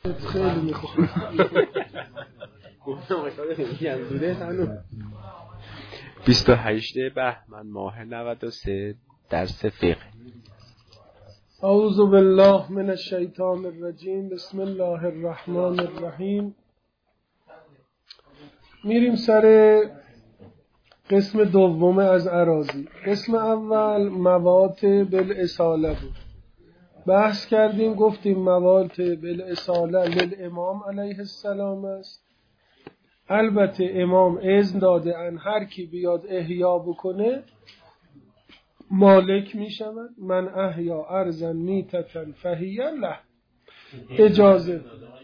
خیلی میخوام گفتم یزدوده هنو 28 بهمن ماه 93 درس فقه. اعوذ بالله من الشیطان الرجیم. بسم الله الرحمن الرحیم. میریم سر قسم دوم از اراضی. قسم اول موات بالاصاله بود. بحث کردیم، گفتیم موات بالاصاله للامام علیه السلام است. البته امام اذن داده ان هر کی بیاد احیا بکنه مالک می شود. من احیا ارضا میتة فهی له. اجازه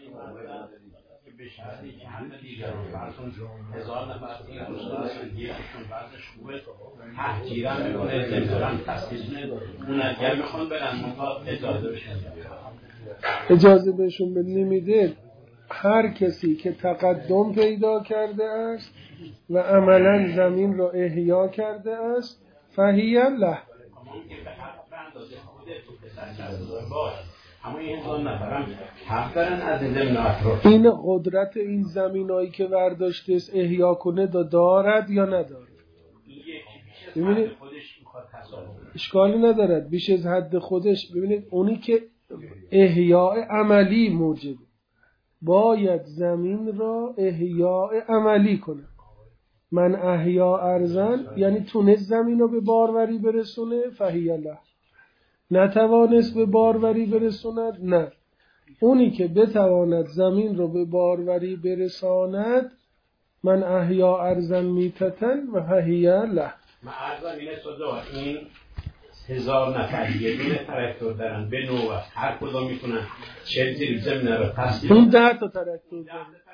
اجازه بهشون نمیده. هر کسی که تقدم پیدا کرده است و عملا زمین را احیا کرده است فهی له. این قدرت این زمینایی که برداشته است احیا کنه دارد یا ندارد؟ ببینید اشکالی ندارد بیش از حد خودش. ببینید اونی که احیاء عملی موجبه باید زمین را احیاء عملی کنه. من احیا ارزن یعنی تونست زمین رو به باروری برسونه فهی له. نتوانست به باروری برسوند نه. اونی که بتواند زمین رو به باروری برساند من احیا ارزن میتتن و فهی له. من ارزم اینه صدا این 1000 نفر یه دونه تراکتور دارن به نوع هر کدوم میتونن 40 تیر زمین رو تصدیل. اون 10 تا تراکتور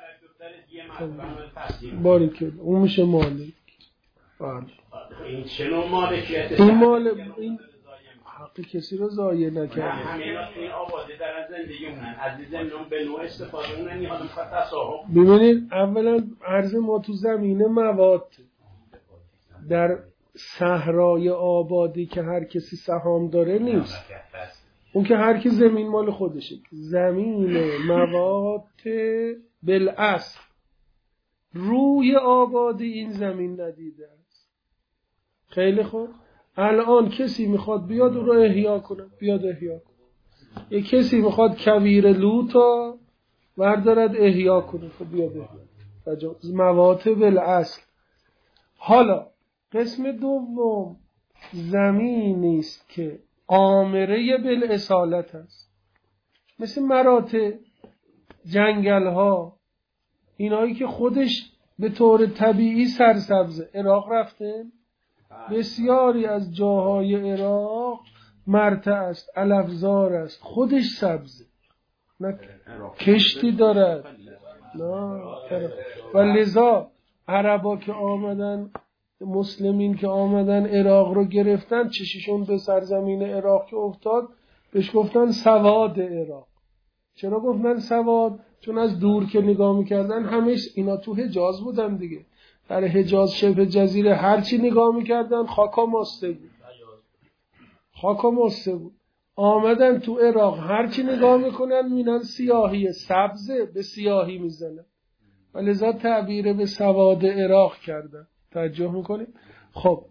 داره باریکل اون میشه مالک. این چنو مالکیت این مال این حق کسی رو ضایع نکرده. همین این آباده دارن زندگی مونن از زمین به نوع استفاده مونن نیازم تصاحب. ببینید اولا عرض ما تو زمین مواد در صحرای آبادی که هر کسی سهام داره نیست. اون که هر کی زمین مال خودشه. زمین مواد بالاصل روی آبادی این زمین ندیده است. خیلی خوب. الان کسی میخواد بیاد او رو احیا کنه بیاد احیا کنه. یک کسی میخواد کویر لوتا بردارد احیا کنه خب بیاد احیا. مواد بالاصل. حالا قسم دوم زمینی است که آمره بالاصالت است، مثل مراتع، جنگل ها، اینایی که خودش به طور طبیعی سرسبزه. عراق رفته بسیاری از جاهای عراق مرتع است، علفزار است، خودش سبزه، نه کشتی دارد نه. و لذا عربا که آمدن، مسلمین که آمدن عراق رو گرفتن، چششون به سرزمین عراق که افتاد بهش گفتن سواد عراق. چرا گفتن سواد؟ چون از دور که نگاه میکردن همش اینا تو حجاز بودن دیگه. در حجاز شبه جزیره هرچی نگاه میکردن خاکا ماسته بود. خاکا ماسته بود. آمدن تو عراق هرچی نگاه میکنن میبینن سیاهی، سبزه به سیاهی میزنن و لذا تعبیر به سواد عراق کردن. توجه میکنید؟ خب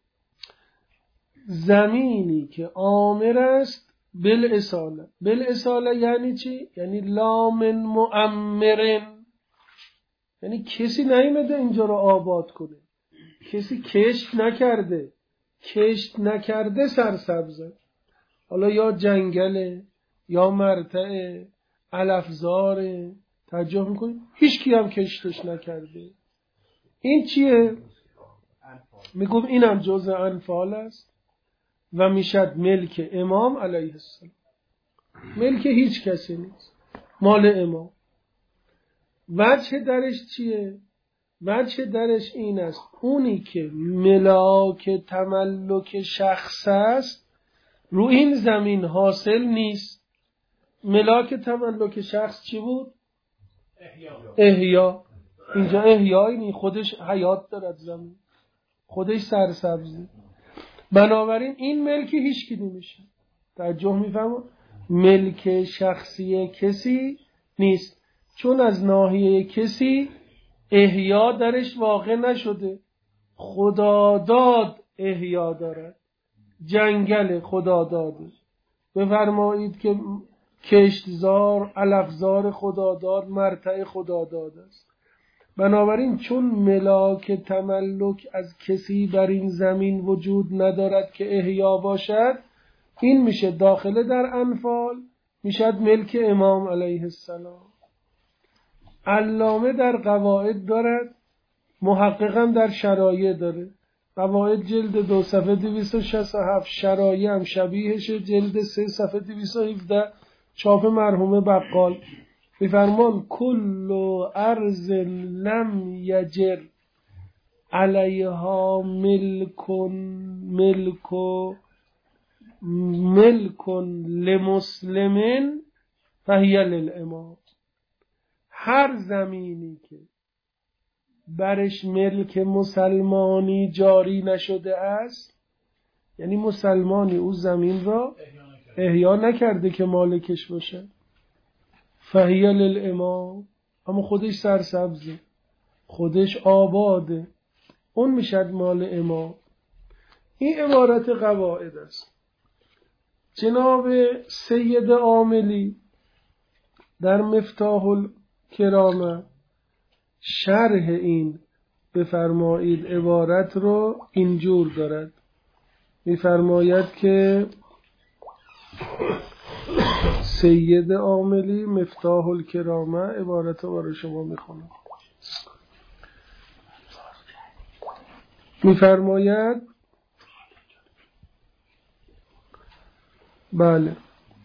زمینی که آمر است بالاصاله. بالاصاله یعنی چی؟ یعنی لا من معمرن، یعنی کسی نیامده اینجا رو آباد کنه، کسی کشت نکرده، کشت نکرده سرسبزه. حالا یا جنگله یا مرتعه علفزاره. توجه میکنید؟ هیچ کی هم کشتش نکرده. این چیه؟ میگم اینم جزء انفال است و میشد ملک امام علیه السلام. ملک هیچ کسی نیست، مال امام. وجه درش چیه؟ وجه درش این است اونی که ملاک تملک شخص است رو این زمین حاصل نیست. ملاک تملک شخص چی بود؟ احیا. اینجا احیایی نیست، خودش حیات دارد زمین، خودش سرسبزی. بنابراین این ملک هیچ کی نمیشه. توجه میفهمون؟ ملک شخصی کسی نیست، چون از ناحیه کسی احیا درش واقع نشده. خداداد احیا دارد، جنگل خداداده. بفرمایید که کشتزار، علفزار خداداد مرتع خداداد است. بنابراین چون ملاک تملک از کسی بر این زمین وجود ندارد که احیا باشد، این میشه داخله در انفال، میشد ملک امام علیه السلام. علامه در قواعد دارد، محققا در شرایع داره. قواعد جلد 2 صفحه 267، شرایع هم شبیهشه جلد 3 صفحه 217، چاپ مرحوم بقال. میفرمان کل ارض لم یجر علیها ملک لمسلمین فهی للامام. هر زمینی که برش ملک مسلمانی جاری نشده است، یعنی مسلمانی او زمین را احیا نکرده که مالکش باشه، فهی للامام، اما خودش سرسبزه، خودش آباده، اون میشد مال امام. این عبارت قواعد است. جناب سید عاملی در مفتاح الکرامه شرح این بفرمایید عبارت رو اینجور دارد. میفرماید که سید عاملی مفتاح الکرامه عبارت رو برای شما میخونم. میفرماید بله،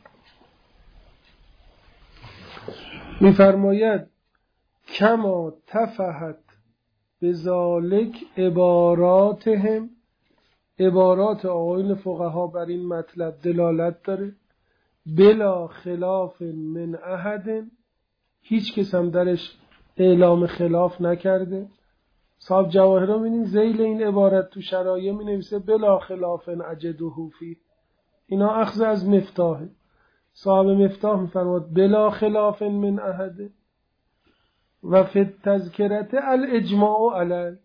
میفرماید کما تفحت بذالک عباراتهم، عبارات آقایون فقها بر این مطلب دلالت داره، بلا خلاف من احد، هیچ کس هم درش اعلام خلاف نکرده. صاحب جواهرا می‌بینیم ذیل این عبارت تو شرایع می‌نویسه بلا خلاف اجده فی، اینا اخذ از مفتاحه. صاحب مفتاح می‌فرماد بلا خلاف من احد و فی التذکرة الاجماع علی،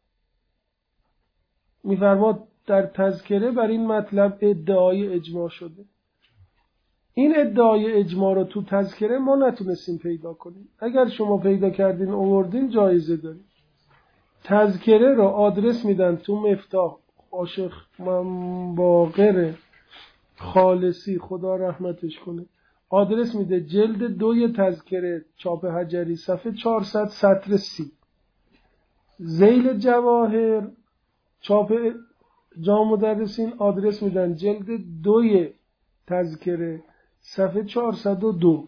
می‌فرماد در تذکره بر این مطلب ادعای اجماع شده. این ادعای اجماع رو تو تذکره ما نتونستیم پیدا کنیم. اگر شما پیدا کردین آوردین جایزه داریم. تذکره رو آدرس میدن تو مفتاح، عاشق باقر خالصی خدا رحمتش کنه، آدرس میده جلد 2 تذکره چاپ حجری صفحه 400 سطر 30. ذیل جواهر چاپ جامع مدرسین آدرس میدن جلد 2 تذکره صفحه 402.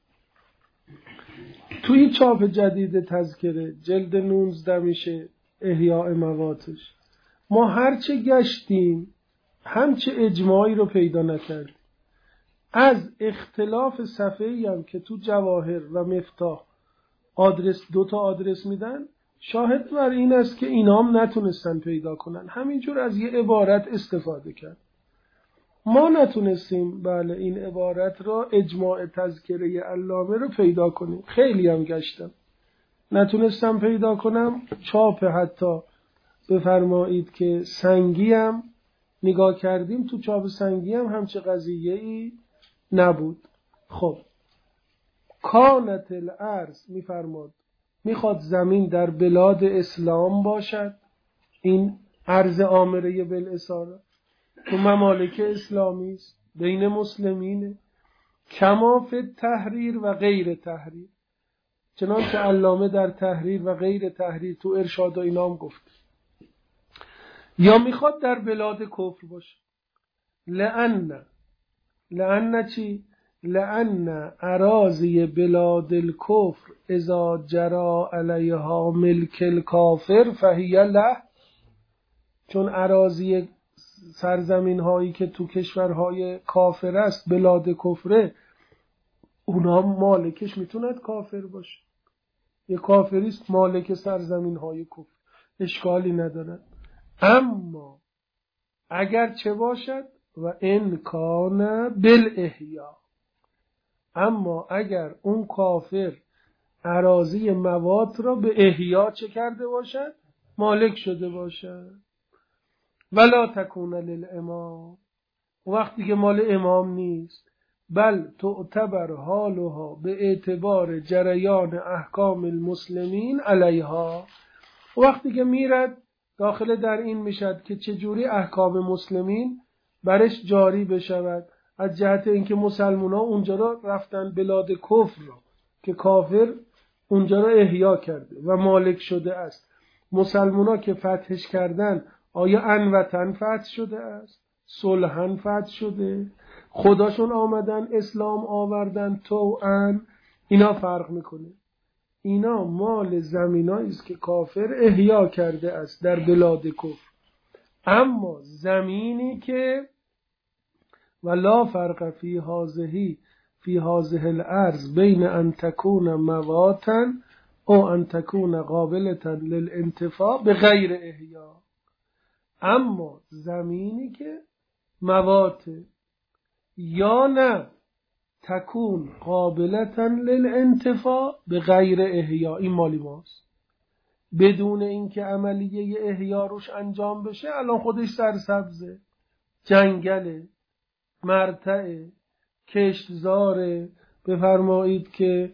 توی چاپ جدید تذکره جلد 19 میشه احیاء مواتش. ما هرچه گشتیم همچه اجماعی رو پیدا نکردیم. از اختلاف صفحه‌ای هم که تو جواهر و مفتاح آدرس 2 تا آدرس میدن، شاهد بر این است که اینا هم نتونستن پیدا کنن، همینجور از یه عبارت استفاده کرد. ما نتونستیم بله این عبارت را اجماع تذکره علامه رو پیدا کنیم. خیلی هم گشتم نتونستم پیدا کنم. چاپ حتی بفرمایید که سنگی هم نگاه کردیم، تو چاپ سنگی هم همچه قضیه‌ای نبود. خب کانت الارض میفرماد میخواد زمین در بلاد اسلام باشد، این ارض آمره بالاساره تو ممالک اسلامی است، بین مسلمینه، کما فی تحریر و غیر تحریر، چنانچه علامه در تحریر و غیر تحریر تو ارشاد و اینام گفت. یا میخواد در بلاد کفر باشه، لأن چی؟ لأن اراضی بلاد الکفر اذا جرا علیها ملک الکافر فهی له، چون اراضی سرزمین هایی که تو کشورهای کافر است بلاد کفره، اونا مالکش میتوند کافر باشه. یه کافریست مالک سرزمین های کفر، اشکالی ندارد. اما اگر چه باشد و ان کان بالاحیا، اما اگر اون کافر اراضی موات را به احیا چه کرده باشد؟ مالک شده باشد. ولا تکون للامام، وقتی که مال امام نیست، بل تعتبر حالها به اعتبار جریان احکام المسلمین علیها، وقتی که میرد داخل در این میشد که چجوری احکام مسلمین برش جاری بشود، از جهت اینکه مسلمان ها اونجا را رفتن بلاد کفر را که کافر اونجا را احیا کرده و مالک شده است. مسلمان ها که فتحش کردن آیا انوطن فتح شده است؟ صلحن فتح شده؟ خداشون آمدن اسلام آوردن طوعاً؟ اینا فرق میکنه. اینا مال زمینایی است که کافر احیا کرده است در بلاد کفر. اما زمینی که ولا فرق فی هذه الارض بین ان تکون مواتا او ان تکون قابلتا للانتفاع بغیر احیا، اما زمینی که موات یا نه تکون قابلتا للانتفاع بغیر احیا، این مالی ماست بدون اینکه عملیه احیا روش انجام بشه. الان خودش سرسبزه، جنگله، مرتعه، کشتزاره، بفرمایید که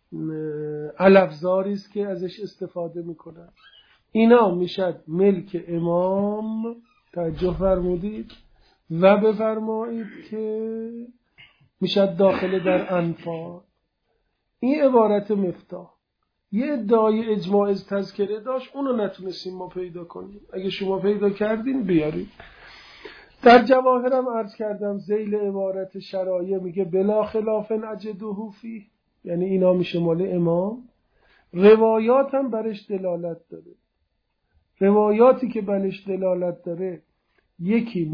علفزاری است که ازش استفاده میکنن. اینا میشد ملک امام، توجه فرمودید، و بفرمایید که میشد داخل در انفال. این عبارت مفتاح. یه ادعای اجماع از تذکره داشت، اونو نتونستیم ما پیدا کنیم. اگه شما پیدا کردین بیارید. در جواهرم عرض کردم ذیل عبارت شرایع میگه بلا خلاف اجده فیه، یعنی اینا میشه مال امام. روایات هم برش دلالت داره. روایاتی که برش دلالت داره یکی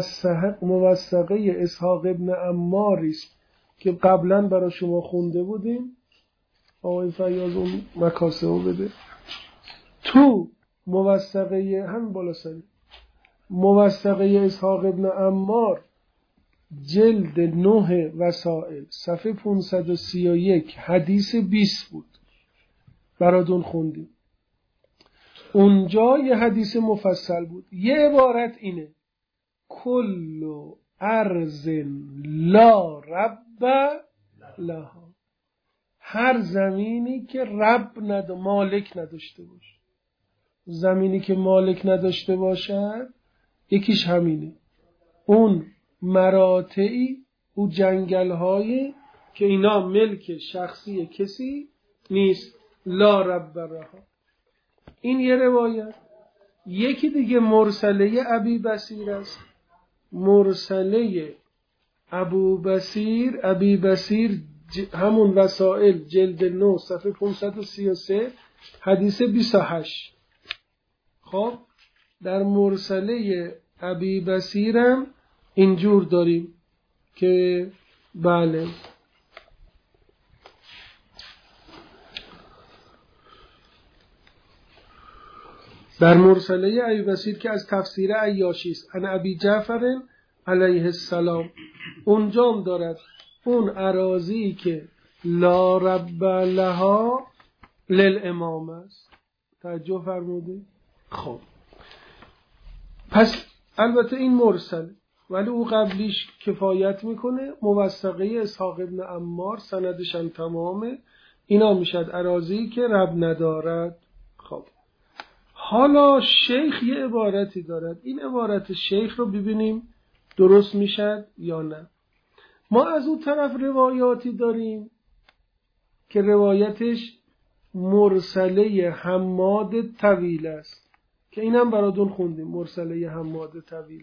موثقه اسحاق ابن عماری است که قبلا برای شما خونده بودیم. آقای فیاض اون مکاسبو بده. تو موثقه هم بالا سری موثقه اسحاق ابن عمار جلد 9 وسائل صفحه 531 حدیث 20 بود، براتون خوندیم. اونجا یه حدیث مفصل بود. یه عبارت اینه: کل ارض لا رب لها، هر زمینی که رب مالک نداشته باشه. زمینی که مالک نداشته باشد یکیش همینه، اون مراتعی، اون جنگل‌هایی که اینا ملک شخصی کسی نیست، لا رب لها. این یه روایت. یکی دیگه مرسله ابی بصیر است. مرسله ابی بصیر همون وسائل جلد 9 صفحه 533 حدیث 28. خب در مرسله ابی بصیرم اینجور داریم که بله در مرسله ابی بصیر که از تفسیر عیاشی است، ان ابی جعفر علیه السلام، اونجام دارد اون اراضی که لا رب لها للامام است. توجه فرمودید؟ خب پس البته این مرسل، ولی او قبلیش کفایت میکنه. موثقه اسحاق ابن عمار سندش هم تمامه. اینا میشد اراضی که رب ندارد. خب حالا شیخ یه عبارتی دارد، این عبارت شیخ رو ببینیم درست میشد یا نه. ما از اون طرف روایاتی داریم که روایتش مرسله حماد طویل است که اینم براتون خوندیم. مرسله حماد طویل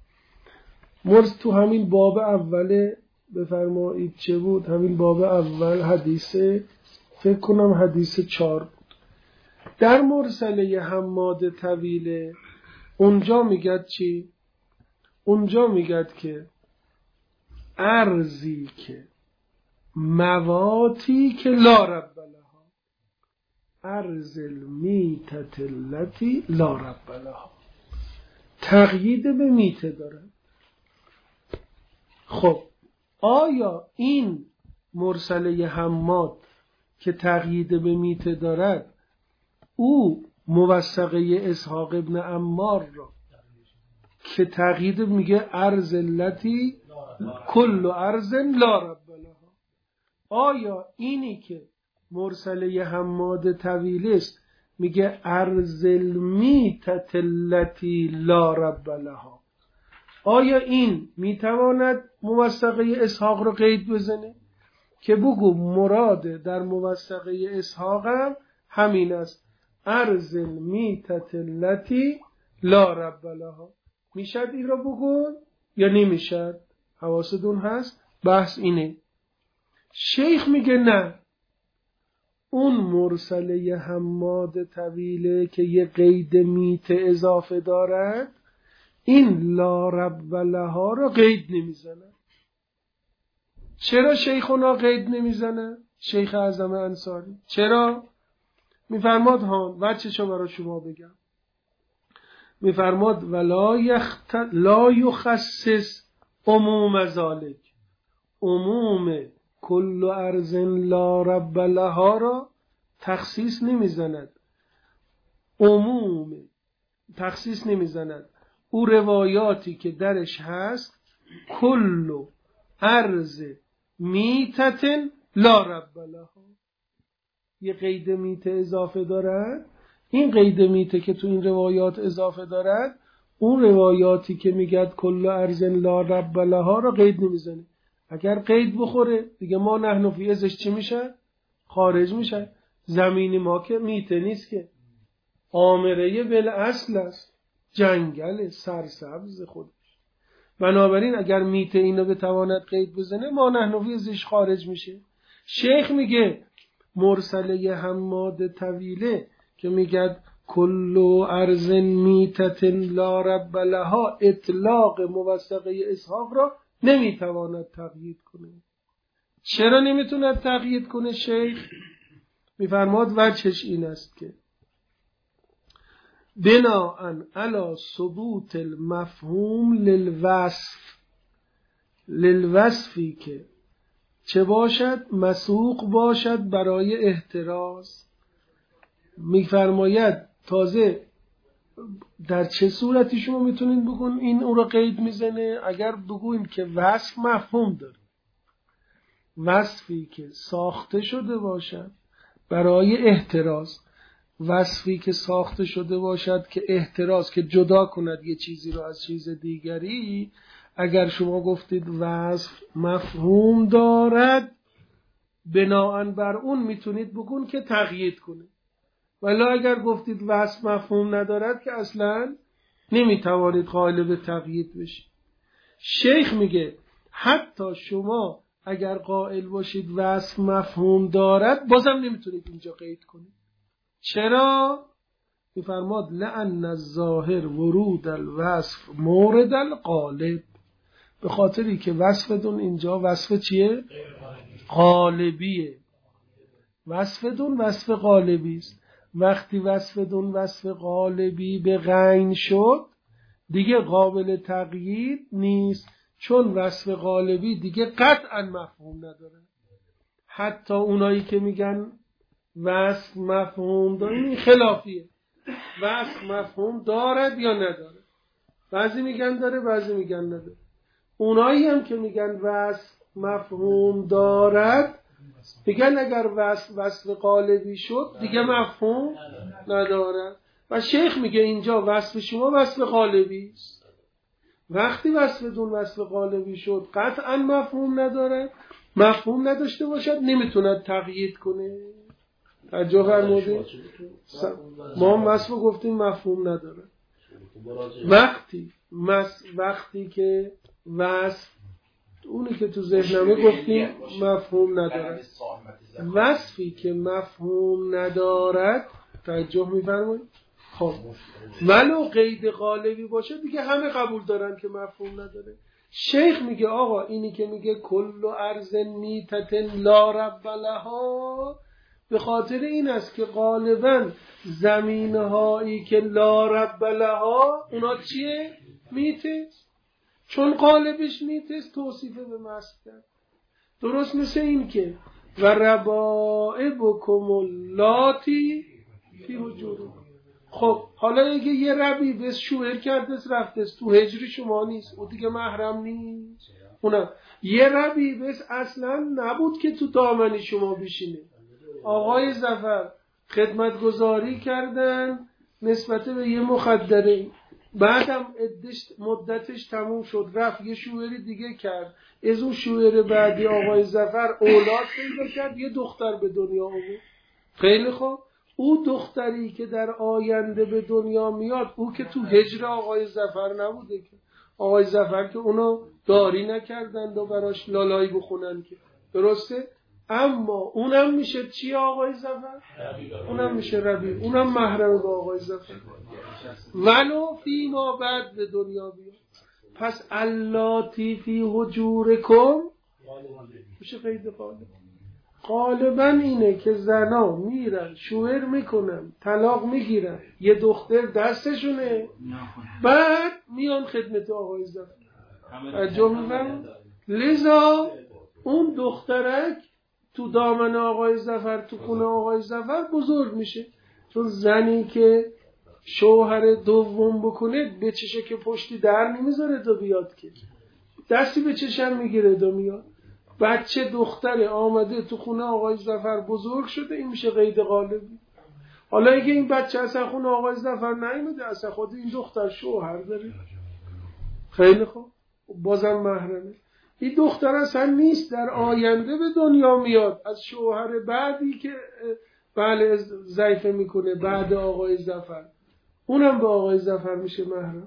تو همین باب اول بفرمایید چه بود؟ همین باب اول حدیث فکر کنم حدیث 4 بود. در مرسله حماد طویل اونجا میگد چی؟ اونجا میگد که ارزی که مواتی که لا رب لها، ارز المیتت التي لا رب لها، تقیید به میته دارد. خب آیا این مرسله حماد که تقیید به میته دارد او موثقه اسحاق ابن عمار را که تقیید میگه ارض التي کل ارض لا رب لها. آیا اینی که مرسله حماد طویل است میگه ارض المیتة التي لا رب لها، آیا این میتواند موثقه اسحاق رو قید بزنه؟ که بگو مراد در موثقه اسحاق هم همین است، ارض المیتة التي لا رب لها. میشد این رو بگون یا نمیشد؟ حواستون هست؟ بحث اینه. شیخ میگه نه، اون مرسله حماد طویله که یه قید میت اضافه دارد این لا رب لها رو قید نمیزنه. چرا شیخونا قید نمیزنه؟ شیخ اعظم انصاری چرا؟ میفرماد ها وچه‌شو برای شما بگم. میفرماد لا یخصص عموم ذالک، عموم کل ارض لا رب لها را تخصیص نمیزند، عموم تخصیص نمیزند. او روایاتی که درش هست کل ارض میتة لا رب لها، یه قید میته اضافه دارد. این قید میته که تو این روایات اضافه دارد اون روایاتی که میگد کل ارض لا رب لها را قید نمیزنه. اگر قید بخوره دیگه ما نحن فی ازش چی میشه؟ خارج میشه. زمین ما که میته نیست، که آمره بالاصل است، جنگل سرسبز خودش. بنابراین اگر میته اینو بتواند قید بزنه ما نحن فی ازش خارج میشه. شیخ میگه مرسله حماد طویله که میگد کل ارض میتة لا رب لها اطلاق موثقه اسحاق را نمیتواند تقیید کنه. چرا نمیتواند تقیید کنه شیخ؟ میفرماد وجهش این است که بناءً علی ثبوت المفهوم للوصفی که چه باشد؟ مسوق باشد برای احتراز. میفرماید تازه در چه صورتی شما میتونید بگون این او را قید میزنه؟ اگر بگویم که وصف مفهوم داره، وصفی که ساخته شده باشد برای احتراز، وصفی که ساخته شده باشد که احتراز، که جدا کند یه چیزی رو از چیز دیگری. اگر شما گفتید وصف مفهوم دارد بناءً بر اون میتونید بگون که تقیید کنه، ولی اگر گفتید وصف مفهوم ندارد که اصلا نمیتوانید قائل به تقیید بشید. شیخ میگه حتی شما اگر قائل باشید وصف مفهوم دارد بازم نمیتونید اینجا قید کنید. چرا؟ میفرماد لأن الظاهر ورود الوصف مورد الغالب، به خاطری که وصفتون اینجا وصف چیه؟ غالبیه. وصفتون وصف غالبی است. وقتی وصفتون وصف غالبی به غین شد دیگه قابل تقیید نیست، چون وصف غالبی دیگه قطعا مفهوم نداره. حتی اونایی که میگن وصف مفهوم داره این خلافیه. وصف مفهوم دارد یا نداره؟ بعضی میگن داره، بعضی میگن نداره. اونایی هم که میگن وصف مفهوم دارد میگن اگر وصف غالبی شد دیگه مفهوم ندارد. و شیخ میگه اینجا وصف شما وصف غالبی است. وقتی وصفتون وصف غالبی شد قطعا مفهوم نداره، مفهوم نداشته باشد نمیتوند تقیید کنه. توجه فرمودید؟ ما هم وصف گفتیم مفهوم نداره. وقتی که وصف اونی که تو ذهنمه گفتیم مفهوم نداره، وصفی که مفهوم ندارد توجه میفرمایید؟ خب ولو قید غالبی باشه دیگه همه قبول دارن که مفهوم نداره. شیخ میگه آقا اینی که میگه کل ارض میتة لا رب لها به خاطر این است که غالبا زمینهایی که لا رب لها اونا چیه؟ میته. چون غالبش میته توصیف به مصدر. درست مثل این که و ربائبکم اللاتی فی حجورکم. خب حالا اگه یه ربی بس شوهر کرده رفته تو هجری شما نیست، او دیگه محرم نیست. اونم یه ربی بس اصلا نبود که تو دامنی شما بشینه، آقای ظفر خدمتگزاری کردن نسبت به یه مخدره، بعدم مدتش تموم شد رفت یه شوهری دیگه کرد، از اون شوهر بعدی آقای ظفر اولاد پیدا کرد، یه دختر به دنیا آورد. خیلی خوب، او دختری که در آینده به دنیا میاد او که تو هجر آقای ظفر نبوده که، آقای ظفر که اونو داری نکردند و براش لالایی بخونن که، درسته؟ اما اونم میشه چی آقای ظفر؟ اونم میشه ربیع، اونم محرم با آقای ظفر ولو فی ما بعد به دنیا بیاد. پس اللاتی فی حجورکم میشه قید غالب. غالبا اینه که زنا میرن شوهر میکنن طلاق میگیرن یه دختر دستشونه بعد میان خدمت آقای ظفر جمعه، لذا اون دخترک تو دامن آقای ظفر تو خونه آقای ظفر بزرگ میشه، چون زنی که شوهر دوم بکنه به چشه که پشتی در نمیذاره دو بیاد که دستی به چشم میگیره دو میاد. بچه دختر آمده تو خونه آقای ظفر بزرگ شده، این میشه قید غالبی. حالا اگه این بچه اصلا خونه آقای ظفر نیامده، اصلا خود این دختر شوهر داره، خیلی خوب بازم محرمه. این دختر اصلا نیست، در آینده به دنیا میاد از شوهر بعدی که بله ضعیفه میکنه بعد آقای ظفر، اونم به آقای ظفر میشه محرم.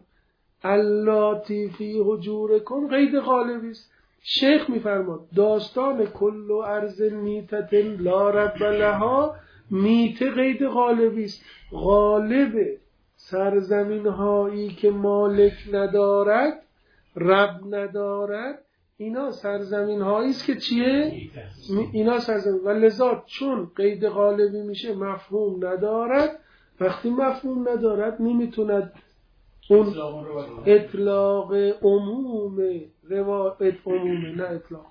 اللاتی فی حجورکم قید غالبی است. شیخ میفرماد داستان کل و ارض میتت لا رب لها، میته قید غالبی است. غالب سرزمین هایی که مالک ندارد رب ندارد اینا سرزمین هایی است که چیه؟ اینا سرزمین، و لذا چون قید غالبی میشه مفهوم ندارد، وقتی مفهوم ندارد نمیتوند اون اطلاق عموم روایت عمومه نه اطلاق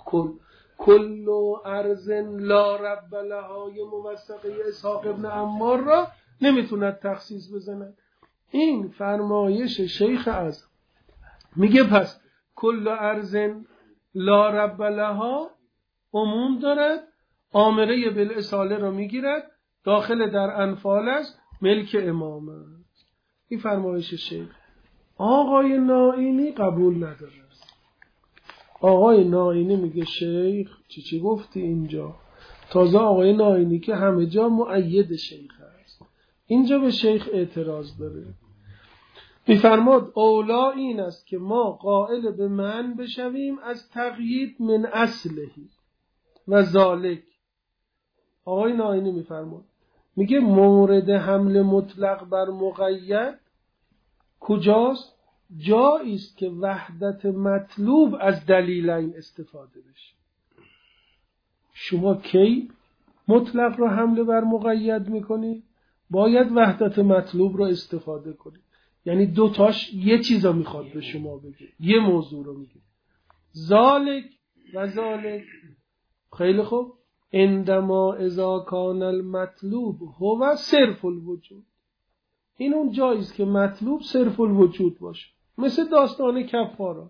کل و ارض لا رب لهای موثقه اسحاق ابن عمار را نمیتوند تخصیص بزند. این فرمایش شیخ اعظم میگه پس کل ارض لا رب لها عموم دارد، آمره بالاصاله را میگیرد، داخل در انفال است، ملک امام است. این فرمایش شیخ. آقای نائینی قبول نداره. آقای نائینی میگه شیخ چی گفتی اینجا؟ تازه آقای نائینی که همه جا مؤید شیخ است، اینجا به شیخ اعتراض داره. میفرماد اولا این است که ما قائل به من بشویم از تقیید من اصلهی و ذالک. آقای نائینی میفرماد میگه مورد حمل مطلق بر مقید کجاست؟ جایی است که وحدت مطلوب از دلیلین استفاده بشه. شما کی مطلق رو حمل بر مقید میکنی؟ باید وحدت مطلوب رو استفاده کنی. یعنی دوتاش یه چیزا میخواد به شما بگه، یه موضوع رو میگه. ذالک و ذالک. خیلی خوب. عندما اذا کان المطلوب هو صرف الوجود. این اون جاییست که مطلوب صرف الوجود باشه، مثل داستان کفارات.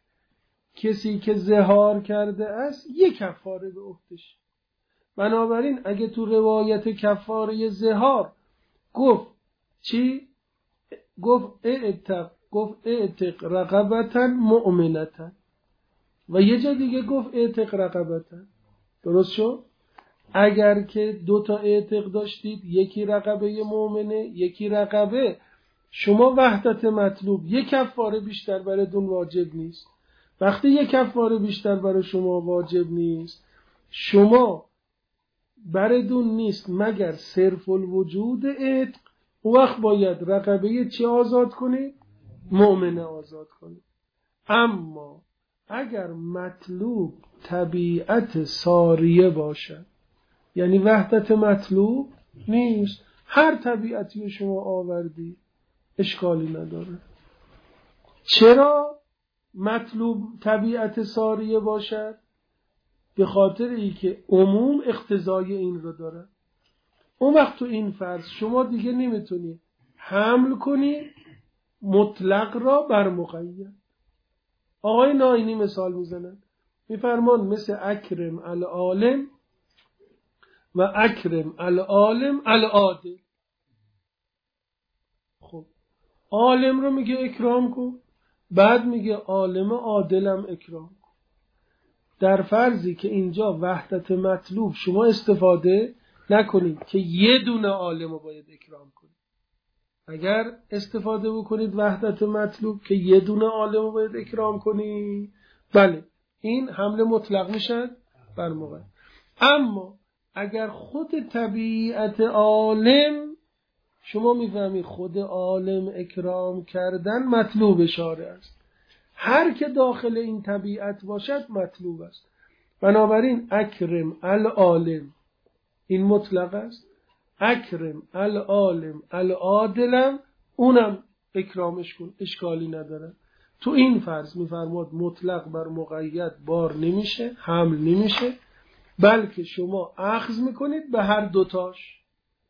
کسی که زهار کرده است یک کفاره به عهده‌ش. بنابراین اگه تو روایت کفاره زهار گفت چی؟ گفت اعتق رقبتا مؤمنتا و یه جا دیگه گفت اعتق رقبتا. درست شد؟ اگر که دوتا اعتق داشتید، یکی رقبه مؤمنه یکی رقبه، شما وحدت مطلوب یک کفاره بیشتر براتون واجب نیست. وقتی یک کفاره بیشتر برای شما واجب نیست، شما براتون نیست مگر صرف الوجود عتق، وقت باید رقبه چی آزاد کنی؟ مؤمنه آزاد کنی. اما اگر مطلوب طبیعت ساریه باشد، یعنی وحدت مطلوب نیست، هر طبیعتی شما آوردی اشکالی نداره. چرا مطلوب طبیعت ساریه باشد؟ به خاطر اینکه عموم اقتضای این رو داره. اون وقت تو این فرض شما دیگه نمیتونی حمل کنی مطلق را بر مقید. آقای ناینی مثال میزنن، میفرمان مثل اکرم العالم و اکرم العالم العادل. خب عالم رو میگه اکرام کن، بعد میگه عالم عادلم اکرام کن. در فرضی که اینجا وحدت مطلوب شما استفاده نکنید که یه دونه عالم رو باید اکرام کنید. اگر استفاده بکنید وحدت مطلوب که یه دونه عالم رو باید اکرام کنید، بله این حمله مطلق میشن بر موقع. اما اگر خود طبیعت عالم شما میفهمید خود عالم اکرام کردن مطلوب شارع است، هر که داخل این طبیعت باشد مطلوب است. بنابراین اکرم العالم این مطلق است، اکرم العالم العادلم اونم اکرامش کن، اشکالی نداره. تو این فرض میفرماد مطلق بر مقید بار نمیشه، حمل نمیشه، بلکه شما اخذ میکنید به هر دوتاش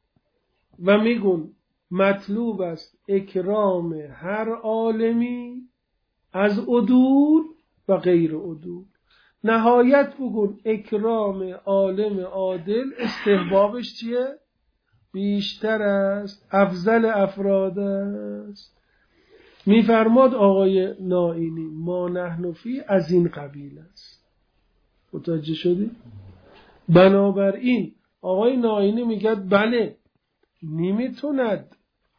و میگون مطلوب است اکرام هر عالمی از عدول و غیر عدول. نهایت بگون اکرام عالم عادل استحبابش چیه؟ بیشتر است، افضل افراد است. میفرماد آقای ناینی ما نحن فی از این قبیل است. متوجه شدی؟ بنابراین آقای ناینی میگه بله نمیتوند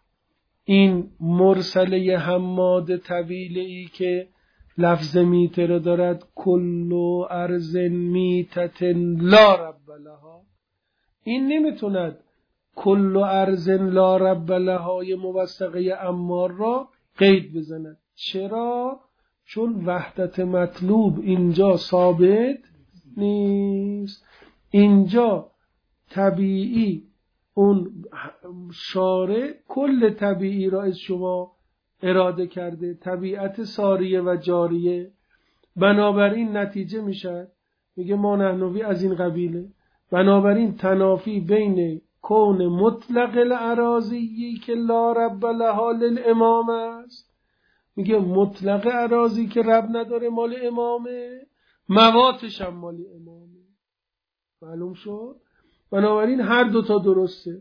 این مرسله حماد طویلی که لفظ میتره دارد کلو ارض میتت لا رب لها، این نمیتوند کلو ارض لا رب لهای موثقه امار را قید بزند. چرا؟ چون وحدت مطلوب اینجا ثابت نیست. اینجا طبیعی اون شارع کل طبیعی را از شما اراده کرده، طبیعت ساریه و جاریه. بنابراین نتیجه میشه میگه ما نحنوی از این قبیله. بنابراین تنافی بین کون مطلق الاراضی که لا رب لها للامام است، میگه مطلق اراضی که رب نداره مال امامه، مواتش هم مال امامه. معلوم شد؟ بنابراین هر دوتا درسته.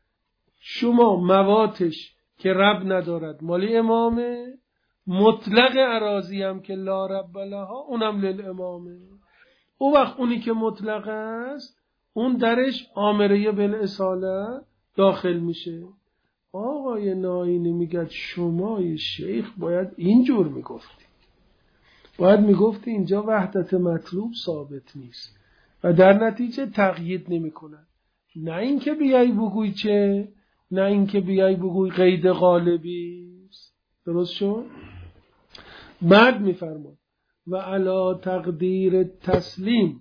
شما مواتش که رب ندارد مال امامه، مطلق اراضی هم که لا رب لها اونم للامامه. او وقت اونی که مطلق است اون درش آمره بالاصاله داخل میشه. آقای ناینی میگه شما شیخ باید اینجور میگفتی، باید میگفتی اینجا وحدت مطلوب ثابت نیست و در نتیجه تقیید نمی کنن. نه اینکه بیای بگوی چه، نه اینکه بیای بگوی قید غالبی است. درست شد؟ بعد میفرماد و علا تقدیر تسلیم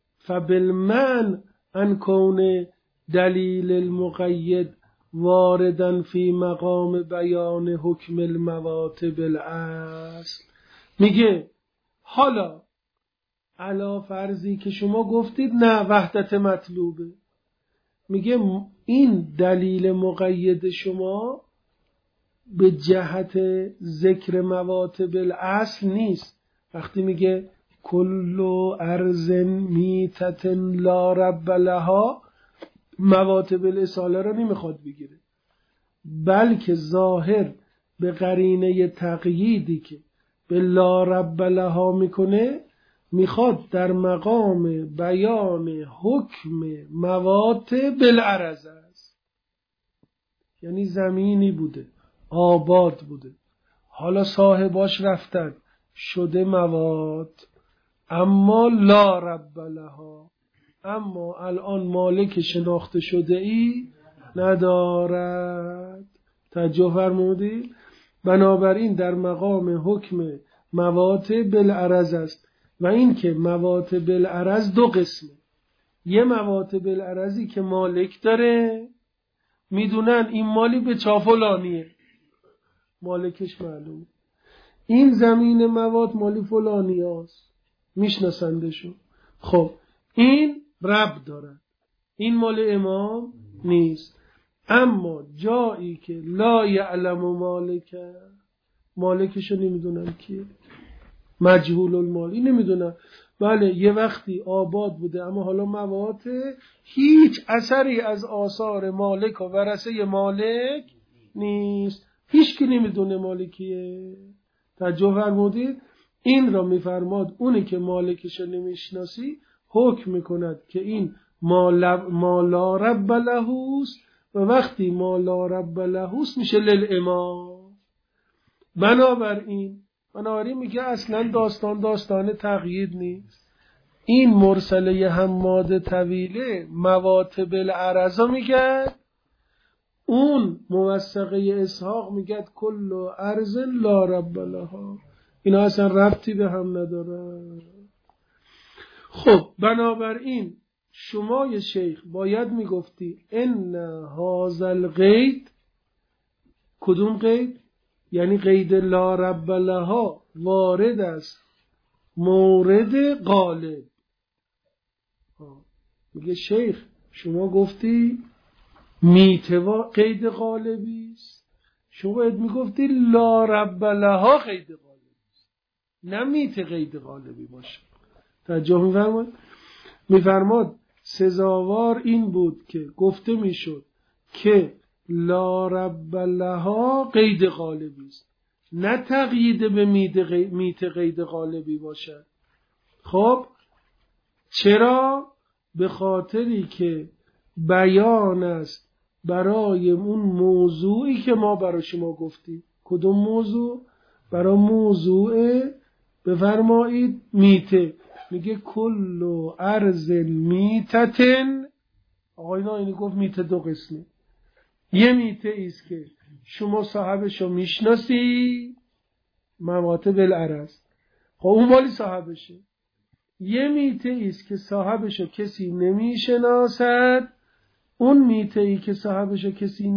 فبالمن ان کون دلیل المقید واردن فی مقام بیان حکم المواتب الاصل. میگه حالا علا فرضی که شما گفتید نه وحدت مطلوبه، میگه این دلیل مقید شما به جهت ذکر مواتب الاصل نیست. وقتی میگه کلو ارض میتت لا رب لها مواتب الاصاله را نمیخواد بگیره، بلکه ظاهر به قرینه تقییدی که به لا رب لها میکنه میخواد در مقام بیان حکم مواتب الارض است. یعنی زمینی بوده آباد بوده، حالا صاحباش رفتن شده مواد، اما لا رب لها، اما الان مالک شناخته شده ای ندارد. توجه فرمودید؟ بنابراین در مقام حکم مواتب الارض است. و این که مواتب الارض دو قسمه، یه مواتب الارضی که مالک داره، میدونن این مالی به چافلانیه، مالکش معلومه، این زمین مواد مالی فلانی هست، میشناسندشون. خب این رب دارد، این مال امام نیست. اما جایی که لا یعلم مالکشو نمیدونم کیه، مجهول المالی نمیدونم، بله یه وقتی آباد بوده اما حالا موات هیچ اثری از آثار مالک و ورثه مالک نیست، هیچ کی نمیدونه مالکیه. توجه فرمودید؟ این را میفرماد اونی که مالکش نمیشناسی حکم میکند که این ما لا رب لهوست، و وقتی ما لا رب لهوست میشه للامام. بنابراین میگه اصلا داستان تقیید نیست. این مرسله حماد طویله مواتب العرضا میگه، اون موثقه اسحاق میگه کل ارض لا رب لها. اینا اصلا ربطی به هم نداره. خب بنابراین شما شیخ باید میگفتی ان هذا القید، کدوم قید؟ یعنی قید لا رب لها وارد است مورد غالب. میگه شیخ شما گفتی میتوا قید غالبی است، شما باید میگفتی لا رب لها قید غالبی است، نه میت قید غالبی باشه. توجه میفرماد؟ میفرماد سزاوار این بود که گفته میشد که لا رب لها قید غالبی است، نه تقیید به میت قید غالبی باشد. خب چرا؟ به خاطری که بیان است برای اون موضوعی که ما برای شما گفتیم. کدوم موضوع؟ برای موضوع بفرمایید میته. میگه کل ارض میتتن. آقای ناینی گفت میته دو قسمه، یه میته ایست که شما صاحبشو میشناسی، مواتب العرض، خب اون مالی صاحبشه. یه میته ایست که صاحبشو کسی نمیشناسد، اون میته ای که صاحبشو کسی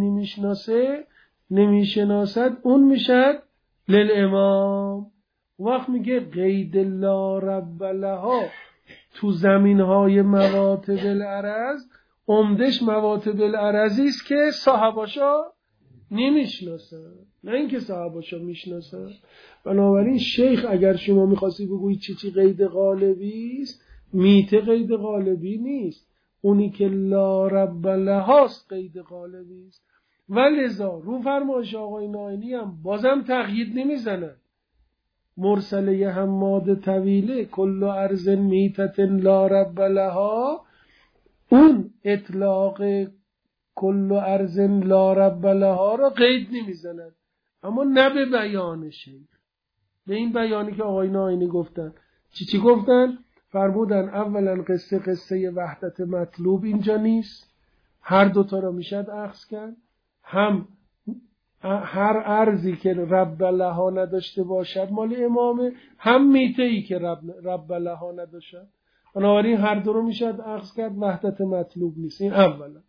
نمیشناسد اون میشد للامام. وقت میگه قید لا رب لها تو زمینهای مواتب العرض، عمدش مواتب العرضی است که صاحباشا نمیشناسن، نه اینکه صاحباشا میشناسن. بنابراین شیخ اگر شما میخواستی بگویی چی قید غالبی است، میته قید غالبی نیست، اونی که لا رب لهاست قید غالبی است. ولذا رو فرمایش آقای ناینی هم بازم تقیید نمیزنن. مرسله حماد طویله کل ارض میتت لا رب لها، اون اطلاق کل ارض لا رب لها را قید نمیزند، اما نه به بیان شیخ، به این بیانی که آقای ناینی گفتن. چی گفتن؟ فرمودن اولا قصه وحدت مطلوب اینجا نیست، هر دوتا را میشد اخذ کرد، هم هر ارزی که رب لها نداشته باشد مال امامه، هم میتهی که رب لها نداشت، بنابراین هر دو رو میشد اخذ کرد، وحدت مطلوب نیست. این اولا.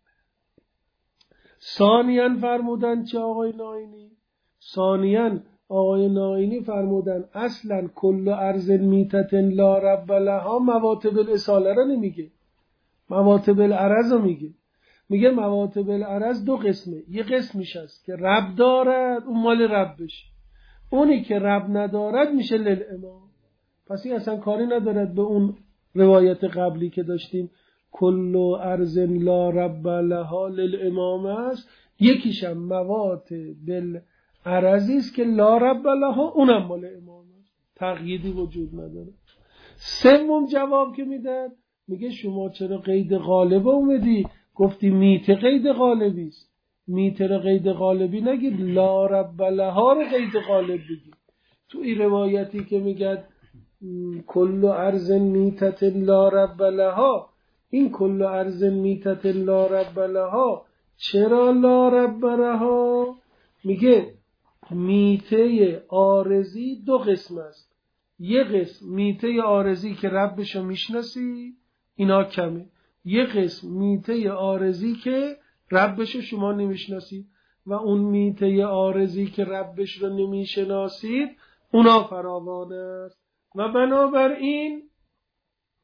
ثانیاً فرمودن چه آقای ناینی؟ ثانیاً آقای ناینی فرمودن اصلا کل ارض میتت لا رب لها مواتب الاصاله را نمیگه، مواتب العرض رو میگه. میگه مواتب العرض دو قسمه، یه قسمش هست که رب دارد، اون مال رب بشه، اونی که رب ندارد میشه للامام. پس این اصلا کاری ندارد به اون روایت قبلی که داشتیم کل ارض لا رب لها للامام است. یکیشم مواتب العرضی است که لا رب لها، اونم مال امام است، تقییدی وجود نداره. سوم جواب که میدن، میگه شما چرا قید غالب اومدی؟ گفتی میته قید غالبی است، میته را قید غالبی نگید، لا رب لها رو قید غالب بگید. تو این روایتی که میگه کل ارض میتت لا رب لها، این کل ارض میتت لا رب لها چرا لا رب لها؟ میگه میته عارضی دو قسم است، یه قسم میته عارضی که ربشو میشناسی، اینا کمه. یه قسم میته عارضی که ربشو شما نمیشناسید، و اون میته عارضی که ربش رو نمیشناسید اونا فراوان است. و بنابراین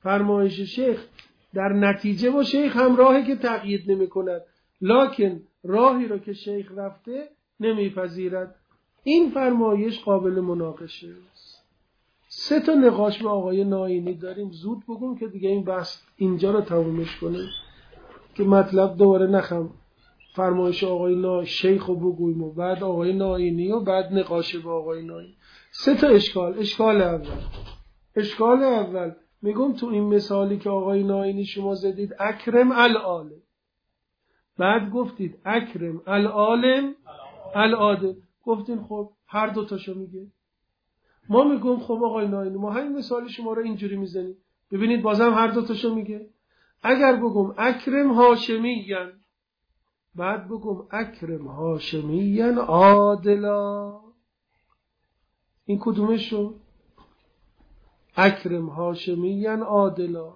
فرمایش شیخ در نتیجه با شیخ همراهه که تقیید نمی کند، لکن راهی رو که شیخ رفته نمیپذیرد. این فرمایش قابل مناقشه است. 3 تا نقاش با آقای ناینی داریم، زود بگم که دیگه این بحث اینجا رو تمومش کنیم که مطلب دوباره نخم. فرمایش آقای شیخ رو بگویم و بعد آقای ناینی و بعد نقاشه با آقای ناینی. 3 تا اشکال. اشکال اول میگم تو این مثالی که آقای ناینی شما زدید اکرم العالم، بعد گفتید اکرم العالم العادل، گفتین خب هر دو تاشو میگه. ما میگم خب آقای ناینی ما همین مثال شما رو اینجوری میزنیم، ببینید بازم هر دو تاشو میگه. اگر بگم اکرم هاشمیین، بعد بگم اکرم هاشمیین عادلا، این کدومش شد؟ اکرم هاشمیین عادلا.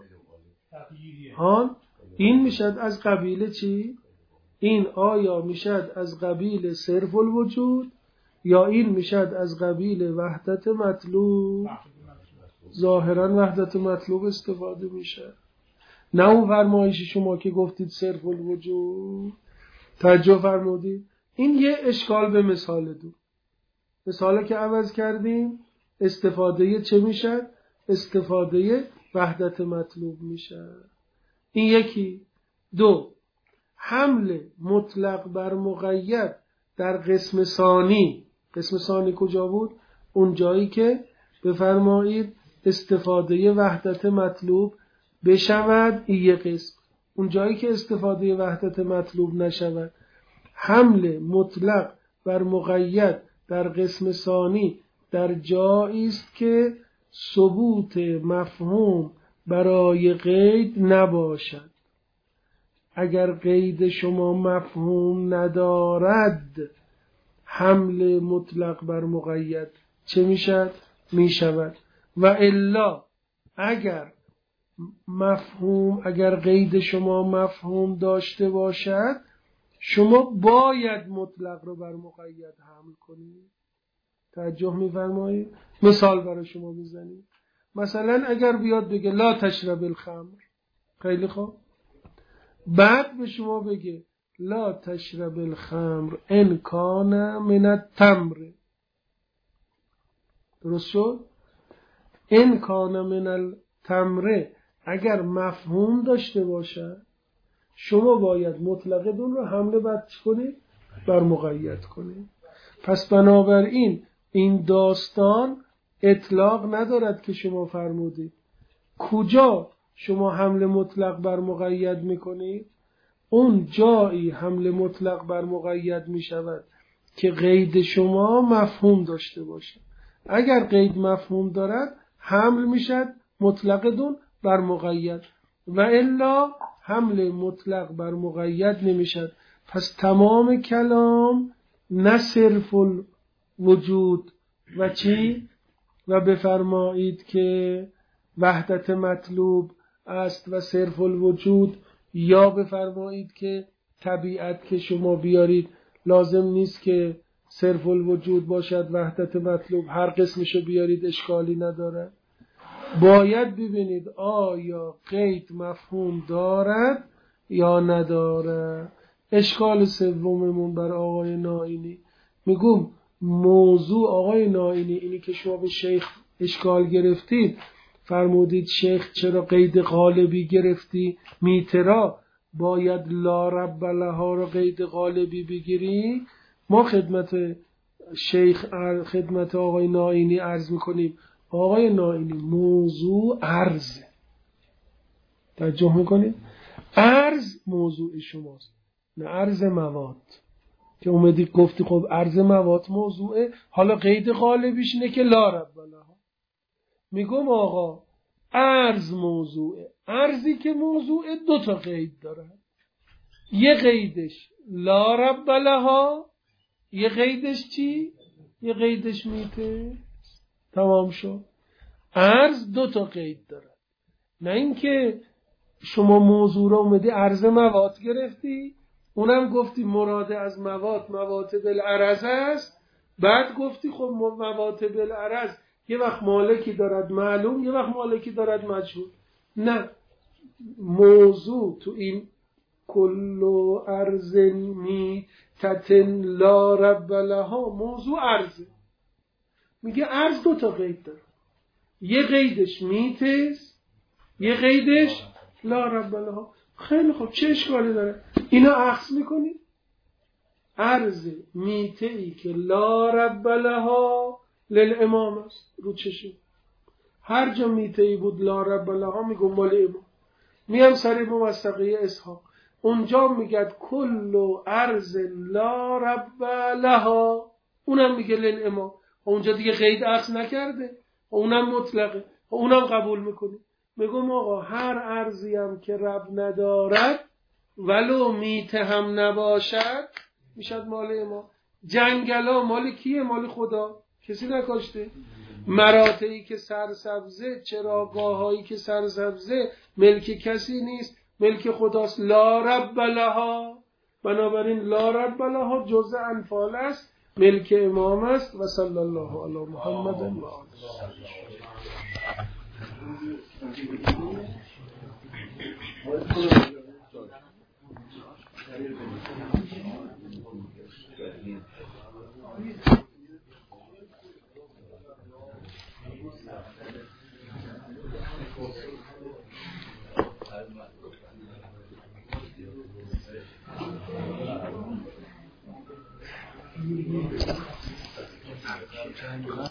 این میشد از قبیل چی؟ این آیا میشد از قبیل صرف الوجود یا این میشد از قبیل وحدت مطلوب؟ ظاهرا وحدت مطلوب استفاده میشه، نه اون فرمایش شما که گفتید صرف الوجود. توجه فرمودید؟ این یه اشکال به مثال دو. مثالی که عوض کردیم استفاده چه میشه؟ استفاده وحدت مطلوب میشه. این یکی. 2 حمل مطلق بر مقید در قسم ثانی. قسم ثانی کجا بود؟ اون جایی که بفرمایید استفاده وحدت مطلوب بشود، این یک قسم. اون جایی که استفاده وحدت مطلوب نشود، حمل مطلق بر مقید در قسم ثانی در جایی است که ثبوت مفهوم برای قید نباشد. اگر قید شما مفهوم ندارد، حمل مطلق بر مقید چه میشد؟ میشود. و الا اگر قید شما مفهوم داشته باشد، شما باید مطلق رو بر مقید حمل کنید. توجه می‌فرمایید؟ مثال برای شما میزنید. مثلا اگر بیاد بگه لا تشرب الخمر، خیلی خوب، بعد به شما بگه لا تشرب الخمر ان کان من التمر، درست شد؟ ان کان من التمر اگر مفهوم داشته باشه، شما باید مطلق دون رو حمله بر کنید بر مقید کنید. پس بنابراین این داستان اطلاق ندارد که شما فرمودید. کجا شما حمله مطلق بر مقید میکنید؟ اون جایی حمله مطلق بر مقید میشود که قید شما مفهوم داشته باشه. اگر قید مفهوم دارد حمل میشد مطلق دون بر مقید، و الا حمل مطلق بر مقید نمیشد. پس تمام کلام نه صرف الوجود و چی؟ و بفرمایید که وحدت مطلوب است و صرف الوجود، یا بفرمایید که طبیعت که شما بیارید لازم نیست که صرف الوجود باشد، وحدت مطلوب هر قسمشو بیارید اشکالی نداره. باید ببینید آیا قید مفهوم دارد یا نداره. اشکال سوممون بر آقای ناینی، میگم موضوع آقای ناینی اینی که شما به شیخ اشکال گرفتید، فرمودید شیخ چرا قید غالبی گرفتی؟ میترا باید لا رب لها رو قید غالبی بگیری. ما خدمت شیخ خدمت آقای ناینی عرض میکنیم آقای ناینی موضوع عرضه. توجه میکنید؟ عرض موضوع شماست، نه عرض مواد که اومدی گفتی خب عرض مواد موضوعه، حالا قید غالبیش اینه که لا رب لها. میگم آقا عرض موضوعه. عرضی که موضوعه 2 تا قید داره، یه قیدش لا رب لها، یه قیدش چی؟ یه قیدش میته. تمام شد. عرض 2 تا قید داره، نه اینکه شما موضوع رو اومدی عرض مواد گرفتی، اونم گفتی مراد از مواد بالعرض است، بعد گفتی خب مواد بالعرض یه وقت مالکی دارد معلوم، یه وقت مالکی دارد مجهول. نه، موضوع تو این کل ارض میتة لا رب لها، موضوع ارضه. میگه ارض 2 تا قید داره، یه قیدش میتست، یه قیدش لا رب لها. خیلی خوب، چه اشکالی داره؟ اینا عکس میکنی. ارض میته‌ای که لا رب لها للامام است، رو چشه. هر جا میته‌ای بود لا رب لها میگم مال امام. میام سر موثقه اسحاق، اونجا میگه کل ارض لا رب لها، اونم میگه للامام. اونجا دیگه قید عکس نکرده، اونم مطلقه، اونم قبول میکنه. میگم آقا هر ارضی هم که رب ندارد ولو میته هم نباشد میشد مال امام. جنگلا مال کیه؟ مال خدا، کسی نکاشته. مراتعی که سرسبزه، چراگاهایی که سرسبزه ملک کسی نیست، ملک خداست. لا رب لها، بنابراین لا رب لها جزء انفال است، ملک امام است. و صلی الله علی محمد و آله.